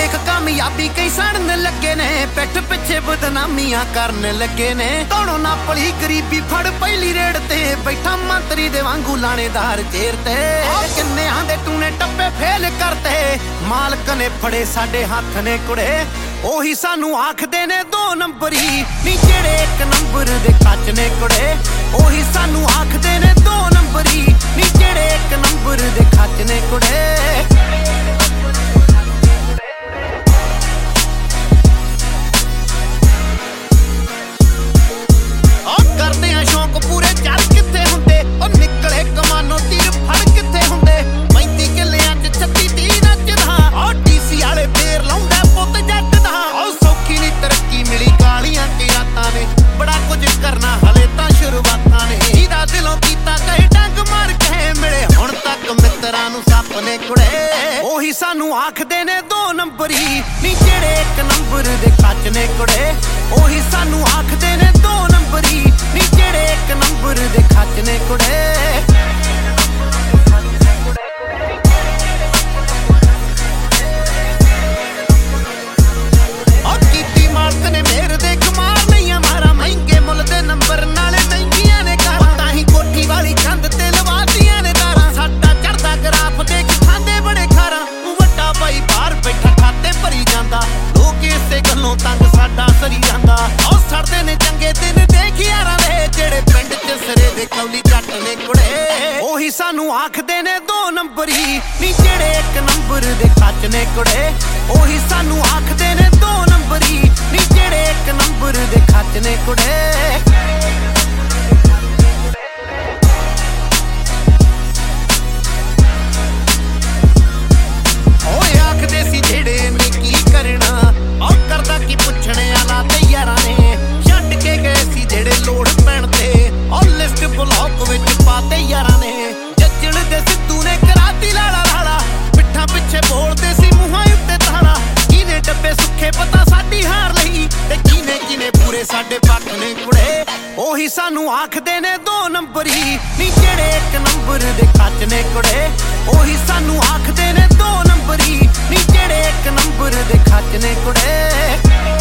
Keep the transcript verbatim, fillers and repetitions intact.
देख कामयाबी कई सड़न लगे ने, पिठ पिछे बदनामियां करन लगे ने। कौनों ना पली गरीबी फड़ पहली रेड़ ते, बैठा मंत्री दे वांगू लाणेदार चेर ते। किन्ने आंदे टूने टप्पे फेल करते, मालक ने फड़े साडे हथ ने कुड़े। ओही सानू आखदे ने दो नंबरी, नी जेड़े एक नंबर दे कच ने कुड़े। ओही सानू आखदे ने दो नंबरी, नी जेड़े एक नंबर दे कच ने कुड़े। करदे आ शौक पूरे चल किथे हुंदे, ओ निकले कमानो तीर फड़ किथे हुंदे। पैंती किल्लियां च छत्ती तीह नचदा, ओ डीसी वाले फेर लाउंदा पुੱਤ जट दा। ओ सौखी नी तरक्की मिली कालियां किरातां ने, बड़ा कुछ करना हले तां शुरुआतां ने। जिहदा दिलों कीता कहे डंग मार के मिले, हुण तक मित्तरां नूं सप ने कुड़े। ओही सानू आखदे ने दो नंबरी, नी जेड़े एक नंबर दे कच ने कुड़े। ओही सानू आखदे ने दो नंबरी, नी जेड़े एक नंबर दे कच ने कुड़े। ओही सानू आखदे ने दो नंबरी, नी जेड़े एक नंबर दे कच ने कुड़े। ओही सानू आखदे ने दो नंबरी, नी जेड़े एक नंबर दे कच ने कुड़े। साडे पक्ष ने कुड़े। ओही सानू आखदे ने दो नंबरी, नी जेड़े एक नंबर दे कच ने कुड़े। ओही सानू आखदे ने दो नंबरी, नी जेड़े एक नंबर दे कच ने कुड़े।